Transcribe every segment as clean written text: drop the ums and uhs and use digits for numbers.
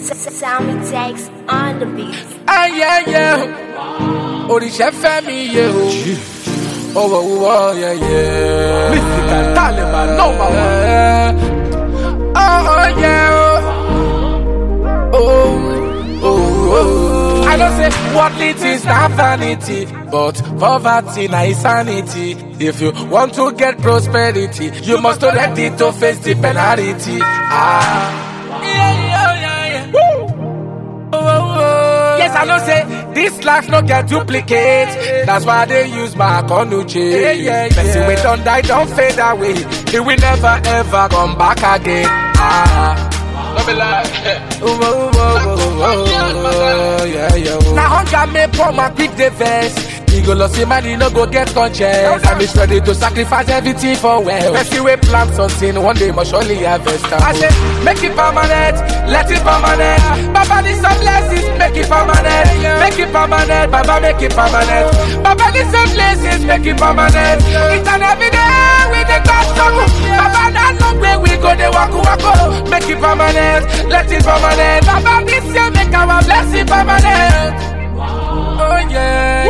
Sammy takes on the beat. Yeah. Oríṣẹ́ fẹ́ mi yé o. Oh, yeah. Mystical Taliban, number one. Oh, yeah. Oh. I don't say what it is not vanity, but poverty na insanity. If you want to get prosperity, you must be ready to face the penalty. Yeah. Yes, I know say this life no get duplicate. That's why they use my conduit. Person we don't die, don't fade away. He will never ever come back again. Don't be like yeah. Now hunger me pour my quick the verse. He go lost him man, he no go get conscience. I'm ready to sacrifice everything for well. Person we plant something, one day must surely harvest. I say, make it permanent, let it permanent. Baba need some blessings, make it permanent. Make it permanent, Baba make it permanent. Baba need some blessings, make it permanent. It's an everyday with the God struggle. Baba not long way we go, the waku. Make it permanent, let it permanent. Baba this year make our blessing permanent. Oh yeah.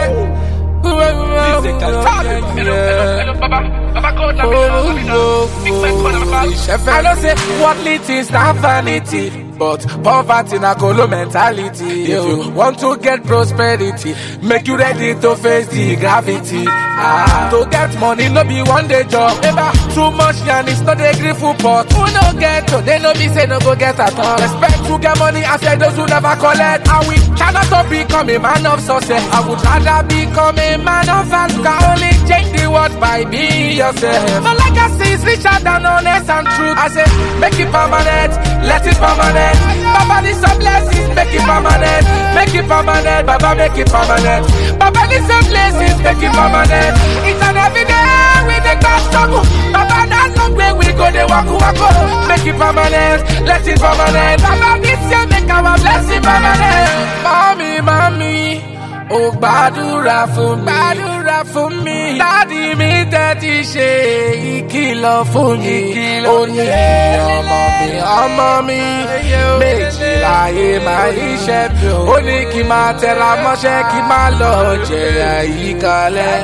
I don't say what lit is not vanity, but poverty na colo mentality. If you want to get prosperity, make you ready to face the gravity. To get money no be one day job. Ever too much and it's not a grateful pot. Who no get to, they no be say no go get at all. Respect to get money after those who never collect. And we cannot to become a man of success. I would rather become a man of value. Can only change the world by being yourself. My legacy is richer than honest and truth. I say make it permanent, let it permanent. Baba need some blessings, make it permanent. Make it permanent, Baba make it permanent. Baba need some blessings, make it permanent. It's an everyday with the God struggle. Baba not long way we go, the waku. Make it permanent, let it permanent. Baba this year make our blessing permanent. Mommy, oh gbàdúrà fún mi. Daddy mi tẹ́tí ṣe ìkìlọ̀ fún mi. Ó ní ọmọ mi méjì láyé máa iṣẹ́ bí o. Ó ní kí máa tẹra mọ́ṣẹ́ kí máa lọ jẹ àyíkalẹ̀.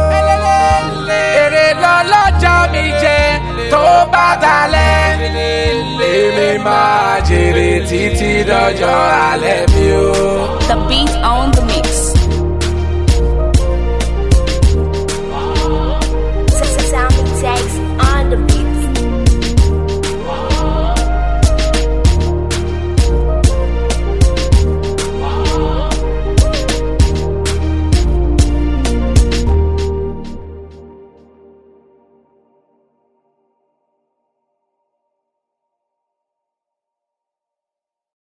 Èrè lọ́lọ́jọ́ mi jẹ tó bá dalẹ̀. Èmi máa jèrè títí dọjọ́ alẹ́ mi o. The beat on the mix.